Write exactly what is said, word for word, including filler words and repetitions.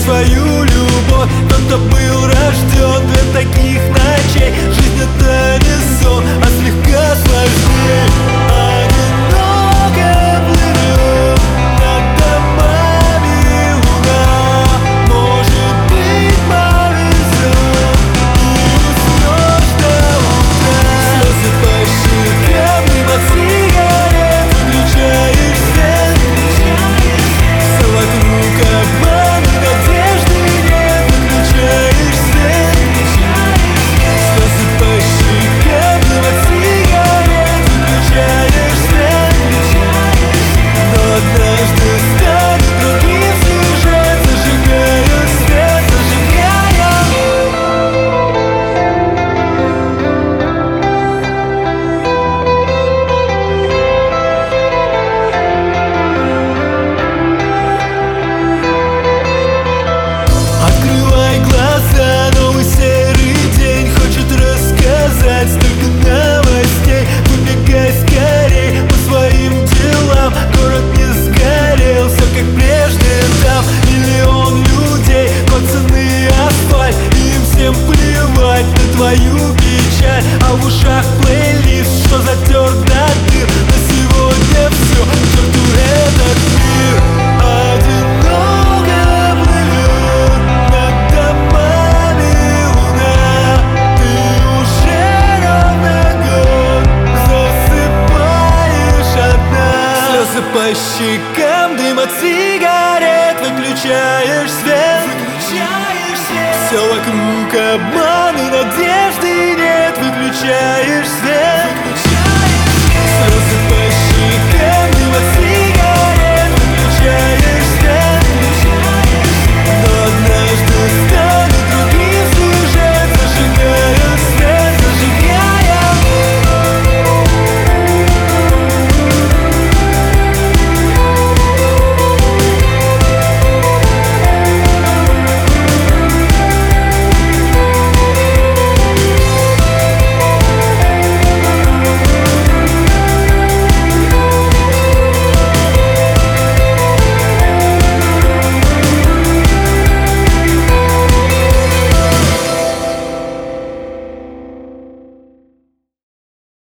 свою любовь. Тот, кто был рожден для таких ночей. Жизнь — это не сон, а слегка сложнее. Одиноко плывет над домами луна. Может быть, повезет и уснешь до утра. Слезы по щекам, дым от сигарет, выключаешь свет. Все вокруг обман, надежды нет, выключаешь свет. Слезы по щекам, дым от сигарет, выключаешь свет. Но однажды станет другим сюжет. Зажигаю свет, зажигаю. Открывай глаза, новый серый день хочет рассказать столько новостей. Выбегай скорей по своим делам, город не сгорел, все как прежде там. Миллион людей, пацаны, асфальт, и им всем плевать на твою печаль. А в ушах плейлист, что затер до дыр. На сегодня все, к черту этот мир. Одиноко плывет над домами луна. Ты уже ровно год засыпаешь одна. Слезы по щекам, дым от сигарет, выключаешь свет. Все вокруг обман и надежды нет, выключаешь свет.